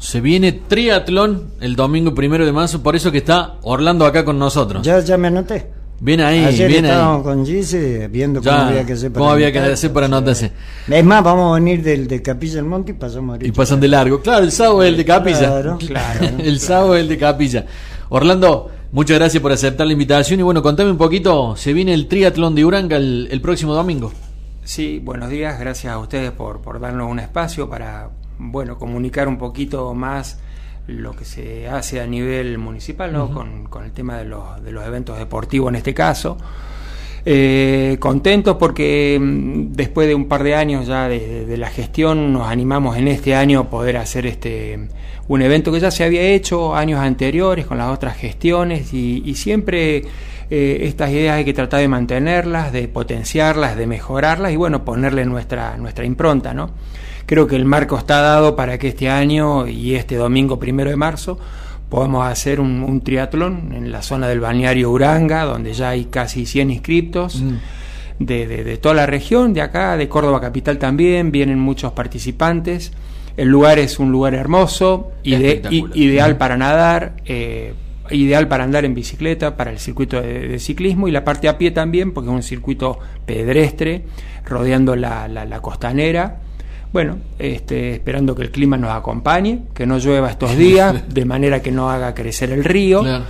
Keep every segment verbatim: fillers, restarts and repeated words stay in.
Se viene triatlón el domingo primero de marzo, por eso que está Orlando acá con nosotros. Ya, ya me anoté. Viene ahí, Ayer viene estábamos ahí. con Gise viendo Ya, cómo había que hacer para cómo había anotar, que hacer para anotarse. Es más, vamos a venir del de Capilla del Monte y pasamos a Y pasan de largo. Claro, el sábado es el de Capilla. Claro, claro. El sábado es el de Capilla. Orlando, muchas gracias por aceptar la invitación. Y bueno, contame un poquito, se viene el triatlón de Uranga el, el próximo domingo. Sí, buenos días, gracias a ustedes por, por darnos un espacio para, bueno, comunicar un poquito más lo que se hace a nivel municipal, ¿no? Uh-huh. con, con el tema de los, de los eventos deportivos en este caso. Eh, contentos porque después de un par de años ya de, de, de la gestión nos animamos en este año a poder hacer este un evento que ya se había hecho años anteriores con las otras gestiones y, y siempre eh, estas ideas hay que tratar de mantenerlas, de potenciarlas, de mejorarlas y bueno, ponerle nuestra, nuestra impronta, ¿no? Creo que el marco está dado para que este año y este domingo primero de marzo podemos hacer un, un triatlón en la zona del balneario Uranga, donde ya hay casi cien inscriptos mm. de, de, de toda la región, de acá, de Córdoba capital también, vienen muchos participantes. El lugar es un lugar hermoso, ide, i, ideal para nadar, eh, ideal para andar en bicicleta, para el circuito de, de ciclismo y la parte a pie también, porque es un circuito pedestre rodeando la, la, la costanera. Bueno, este, esperando que el clima nos acompañe, que no llueva estos días, de manera que no haga crecer el río. Claro.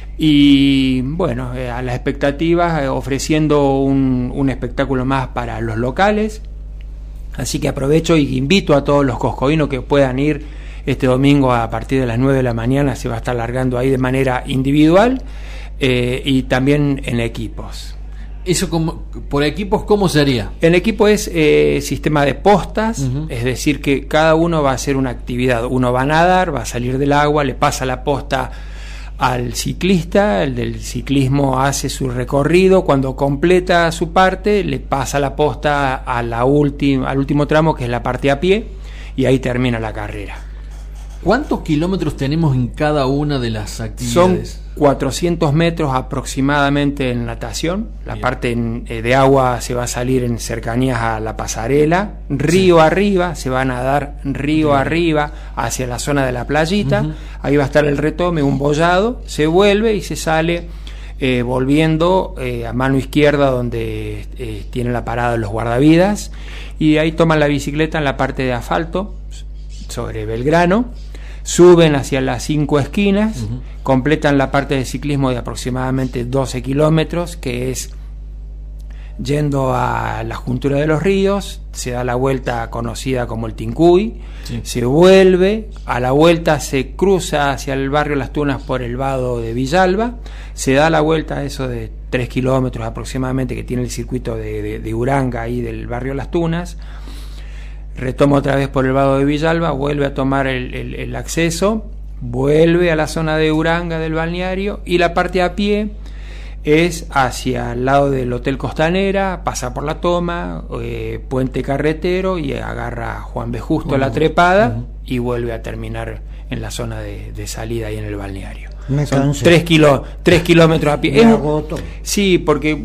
Y bueno, eh, a las expectativas, eh, ofreciendo un, un espectáculo más para los locales. Así que aprovecho y invito a todos los coscoínos que puedan ir este domingo a partir de las nueve de la mañana, se va a estar largando ahí de manera individual eh, y también en equipos. ¿Eso como, por equipos cómo sería? El equipo es eh, sistema de postas, uh-huh. es decir que cada uno va a hacer una actividad. Uno va a nadar, va a salir del agua, le pasa la posta al ciclista, el del ciclismo hace su recorrido, cuando completa su parte le pasa la posta a la última, al último tramo que es la parte a pie y ahí termina la carrera. ¿Cuántos kilómetros tenemos en cada una de las actividades? Son cuatrocientos metros aproximadamente en natación. La Bien. parte en, eh, de agua se va a salir en cercanías a la pasarela. Río sí. arriba, se va a nadar río Bien. arriba hacia la zona de la playita. Uh-huh. Ahí va a estar el retome, un bollado. Se vuelve y se sale eh, volviendo eh, a mano izquierda donde eh, tiene la parada de los guardavidas. Y ahí toman la bicicleta en la parte de asfalto sobre Belgrano. Suben hacia las cinco esquinas, uh-huh. completan la parte de ciclismo de aproximadamente doce kilómetros, que es yendo a la juntura de los ríos, se da la vuelta conocida como el Tincuy, sí. se vuelve, a la vuelta se cruza hacia el barrio Las Tunas por el vado de Villalba, se da la vuelta, eso de tres kilómetros aproximadamente que tiene el circuito de, de, de Uranga ahí del barrio Las Tunas, retoma otra vez por el vado de Villalba, vuelve a tomar el, el, el acceso, vuelve a la zona de Uranga del balneario y la parte a pie es hacia el lado del Hotel Costanera, pasa por la toma, eh, Puente Carretero y agarra Juan B. Justo uh-huh. la trepada uh-huh. y vuelve a terminar en la zona de, de salida ahí en el balneario. Me Son tres, kilo, tres kilómetros a pie. Me es, agoto. Sí, porque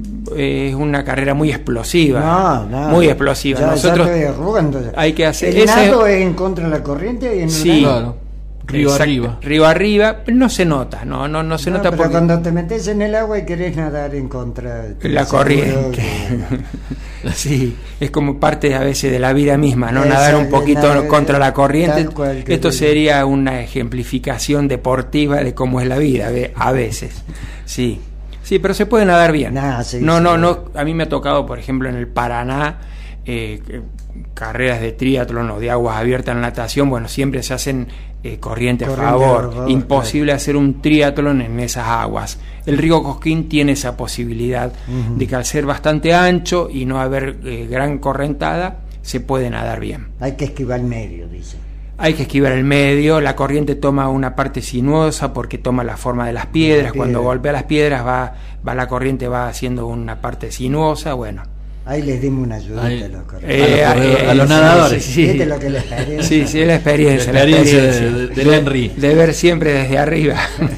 es una carrera muy explosiva, no, no, muy explosiva. Ya, Nosotros ya arrugando, hay que hacer el ese... nado es en contra de la corriente y en sí, claro. río Exacto. arriba, río arriba, no se nota, no, no, no se no, nota pero porque cuando te metes en el agua y querés nadar en contra de la corriente. Que... sí, es como parte a veces de la vida misma, no Esa, nadar un poquito nada, contra la corriente. Esto sería una ejemplificación deportiva de cómo es la vida, a veces. Sí. Sí, pero se puede nadar bien. Nah, sí, no, sí, no, no. A mí me ha tocado, por ejemplo, en el Paraná, eh, carreras de triatlón o de aguas abiertas en natación. Bueno, siempre se hacen eh, corriente, corriente a favor. A favor Imposible claro. hacer un triatlón en esas aguas. El río Cosquín tiene esa posibilidad uh-huh. de que al ser bastante ancho y no haber eh, gran correntada, se puede nadar bien. Hay que esquivar el medio, dice. Hay que esquivar el medio, la corriente toma una parte sinuosa porque toma la forma de las piedras, cuando golpea las piedras va, va la corriente va haciendo una parte sinuosa, bueno. Ahí les dimos una ayuda Ahí, a los, eh, a los, eh, a los sí, nadadores. Sí, sí, sí. Lo que la experiencia. Sí, sí, la experiencia. La experiencia, la experiencia de, de, de Henry. De ver siempre desde arriba.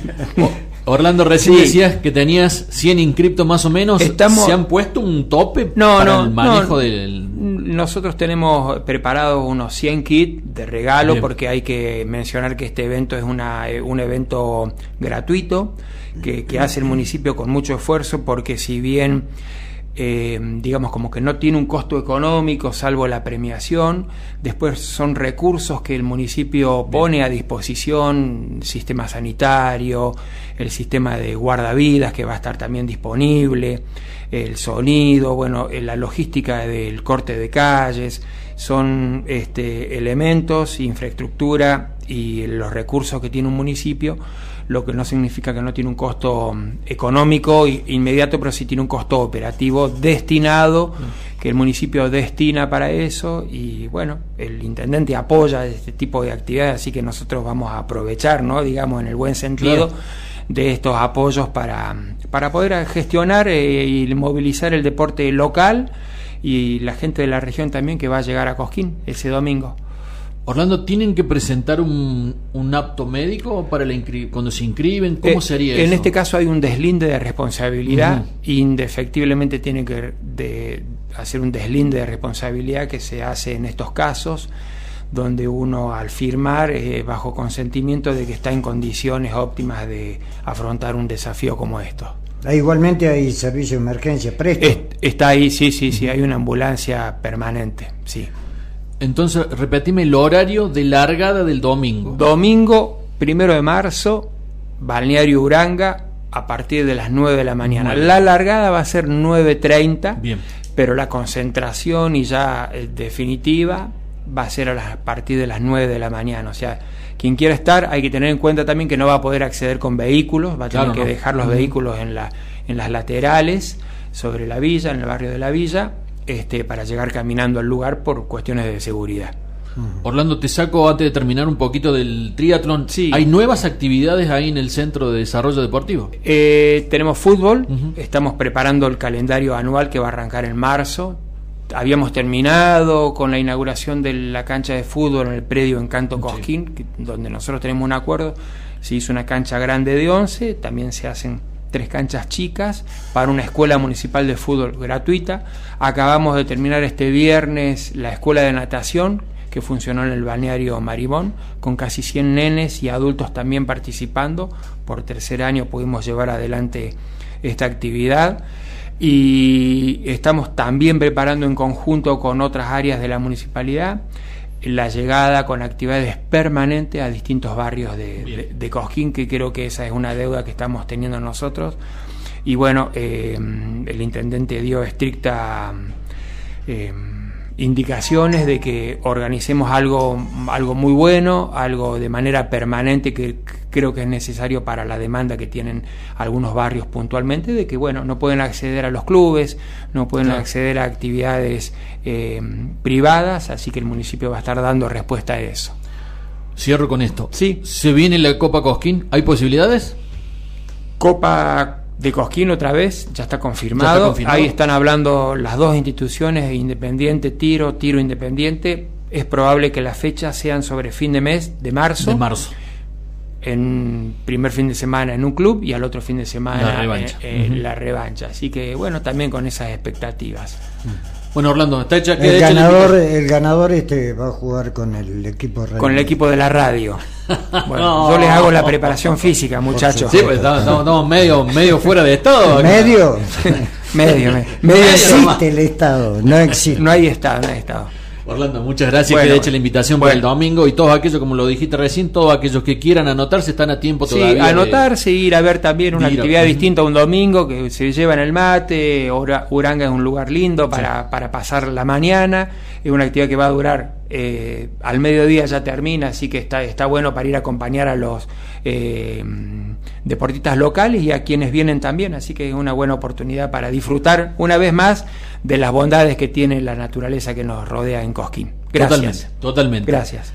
Orlando, recién sí. decías que tenías cien inscriptos más o menos. Estamos... ¿Se han puesto un tope no, para no, el manejo no. del...? nosotros tenemos preparados unos cien kits de regalo. Bien. Porque hay que mencionar que este evento es una, un evento gratuito que, que hace el municipio con mucho esfuerzo, porque si bien Eh, digamos como que no tiene un costo económico salvo la premiación, después son recursos que el municipio pone a disposición, sistema sanitario, el sistema de guardavidas que va a estar también disponible, el sonido, bueno, la logística del corte de calles, son este, elementos, infraestructura y los recursos que tiene un municipio, lo que no significa que no tiene un costo económico inmediato, pero sí tiene un costo operativo destinado, que el municipio destina para eso, y bueno, el intendente apoya este tipo de actividades, así que nosotros vamos a aprovechar, ¿no?, digamos en el buen sentido, claro, de estos apoyos para, para poder gestionar eh, y movilizar el deporte local y la gente de la región también que va a llegar a Cosquín ese domingo. Orlando, ¿tienen que presentar un, un apto médico para la inscri- cuando se inscriben? ¿Cómo eh, sería eso? En este caso hay un deslinde de responsabilidad, uh-huh. Indefectiblemente tiene que de hacer un deslinde de responsabilidad que se hace en estos casos, donde uno al firmar eh, bajo consentimiento de que está en condiciones óptimas de afrontar un desafío como estos. Ah, igualmente hay servicio de emergencia presto. Es, está ahí, sí, sí, sí, hay una ambulancia permanente, sí. Entonces, repetime el horario de largada del domingo. Domingo, primero de marzo, Balneario Uranga, a partir de las nueve de la mañana. La largada va a ser nueve treinta, bien, pero la concentración y ya eh, definitiva va a ser a, las, a partir de las nueve de la mañana. O sea, quien quiera estar, hay que tener en cuenta también que no va a poder acceder con vehículos, va a tener claro, que no. dejar los uh-huh. vehículos en, la, en las laterales, sobre la villa, en el barrio de la villa, Este, para llegar caminando al lugar por cuestiones de seguridad. Orlando, te saco antes de terminar un poquito del triatlón. Sí. ¿Hay nuevas actividades ahí en el Centro de Desarrollo Deportivo? Eh, tenemos fútbol, uh-huh. Estamos preparando el calendario anual que va a arrancar en marzo. Habíamos terminado con la inauguración de la cancha de fútbol en el predio Encanto Cosquín, sí. que, donde nosotros tenemos un acuerdo. Se hizo una cancha grande de once, también se hacen tres canchas chicas para una escuela municipal de fútbol gratuita. Acabamos de terminar este viernes la escuela de natación que funcionó en el balneario Marimón, con casi cien nenes y adultos también participando. Por tercer año pudimos llevar adelante esta actividad y estamos también preparando en conjunto con otras áreas de la municipalidad la llegada con actividades permanentes a distintos barrios de, de, de Cosquín, que creo que esa es una deuda que estamos teniendo nosotros. Y bueno, eh, el intendente dio estricta eh, indicaciones de que organicemos algo, algo muy bueno, algo de manera permanente, que creo que es necesario para la demanda que tienen algunos barrios puntualmente, de que bueno, no pueden acceder a los clubes, no pueden claro. acceder a actividades eh, privadas, así que el municipio va a estar dando respuesta a eso. Cierro con esto. Sí. ¿Se viene la Copa Cosquín? ¿Hay posibilidades? Copa de Cosquín otra vez, ya está confirmado. ¿Ya está confirmado? Ahí están hablando las dos instituciones, Independiente, Tiro, Tiro Independiente. Es probable que las fechas sean sobre fin de mes, de marzo. De marzo. En primer fin de semana en un club y al otro fin de semana la revancha. en, en uh-huh. la revancha. Así que bueno, también con esas expectativas. Bueno, Orlando, está hecha. El ganador, el ganador este va a jugar con el equipo radio. Con el equipo de la radio. Bueno, no, yo les hago la preparación física, muchachos. Sí, pues estamos, estamos medio, medio fuera de estado. ¿Medio? medio, medio. No existe el estado, no existe. No hay estado, no hay estado. Orlando, muchas gracias, bueno, que le eche la invitación bueno. para el domingo, y todos aquellos, como lo dijiste recién, todos aquellos que quieran anotarse están a tiempo todavía. Sí, anotarse, de, ir a ver también una actividad a, distinta un domingo, que se lleva en el mate. Uranga es un lugar lindo para, sí. para pasar la mañana, es una actividad que va a durar eh, al mediodía, ya termina, así que está, está bueno para ir a acompañar a los eh, deportistas locales y a quienes vienen también, así que es una buena oportunidad para disfrutar una vez más de las bondades que tiene la naturaleza que nos rodea en Cosquín. Gracias. Totalmente, totalmente. Gracias.